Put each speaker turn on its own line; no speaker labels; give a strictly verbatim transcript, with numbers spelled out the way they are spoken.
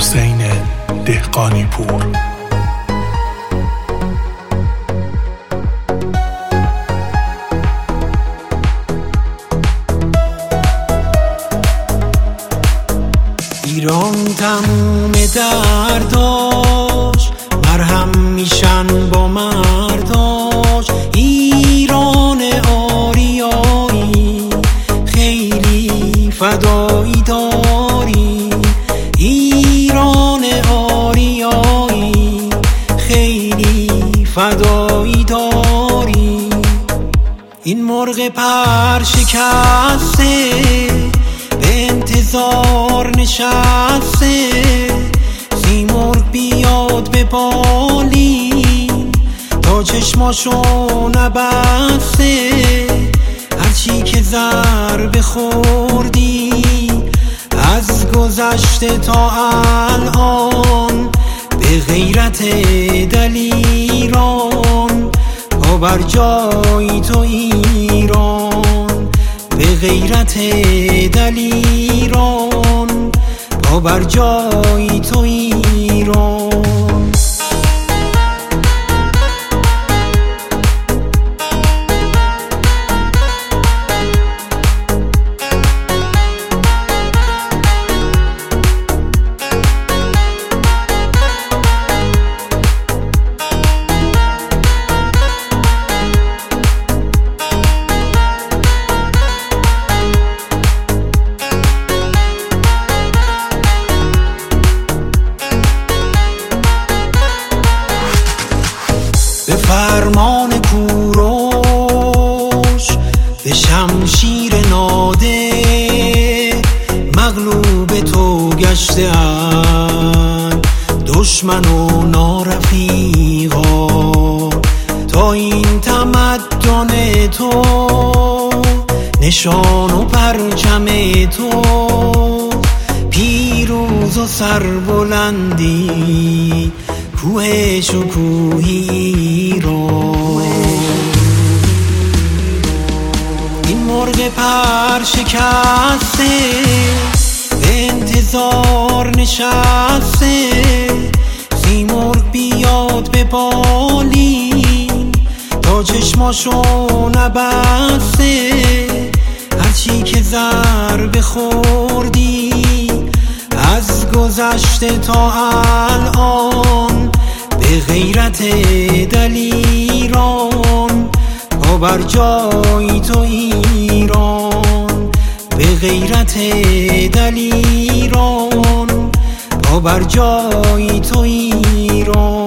حسین دهقانی پور.
ایران تموم درداش مرهم میشن با مرداش. ایران آریایی خیلی فدایی داری. ایران آریایی خیلی فدایی داری. این مرغ پر شکسته به انتظار نشسته. سیمرغ بیاد به بالین تا چشماشو نبسته. هرچی که ضربه خوردی از گذشته تا الان به غیرت دلیران پا بر جای تو ایران. به غیرت دلیران پا بر جای تو ایران. به فرمان کوروش به شمشیر ناده مغلوب تو گشته اند دشمن و نارفیقا. تا این تمدن تو نشان و پرچم تو پیروز و سربلندی کوه شکوهی ایران. این مرغ پر شکسته به انتظار نشسته. سیمرغ بیاد به بالین تا چشماشو نبسته. هرچی که ضربه خوردی از گذشته تا الان به غیرت دلیران پا بر جای تو ایران. به غیرت دلیران پا بر جای تو ایران.